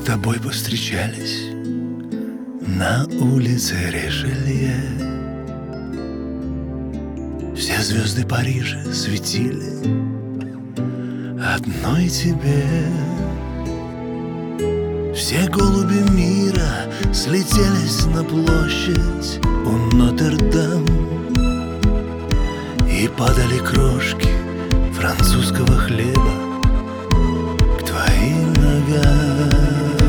тобой повстречались на улице Ришелье. Все звезды Парижа светили одной тебе. Все голуби мира слетелись на площадь у Нотр-Дам, и падали крошки французского хлеба к твоим ногам.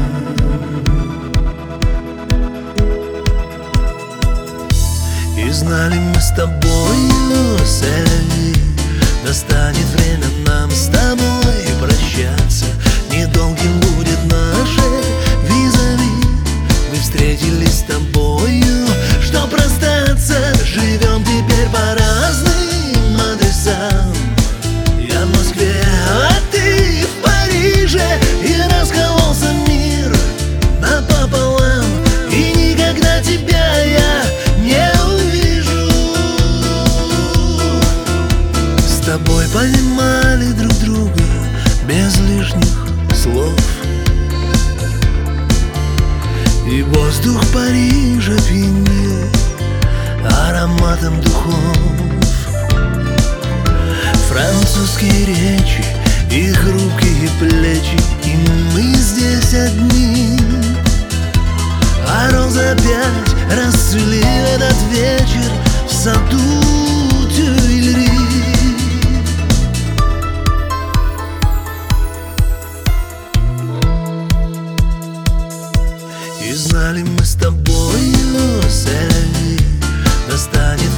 И знали мы с тобою, Селли, настанет время нам с тобой прощаться. Недолгим будет наше визави. Мы встретились с тобою, чтоб расстаться. Живем теперь по разным адресам. Я в Москве, а ты в Париже. И раскололся мир напополам, и никогда тебя я не увижу. С тобой понимали друг друга без лишних слов, и воздух Парижа пьянил ароматом духов. Французские речи и хрупкие плечи, и мы здесь одни. А розы опять расцвели в этот вечер в саду Тюильри. И знали мы с тобою, Селли, настанет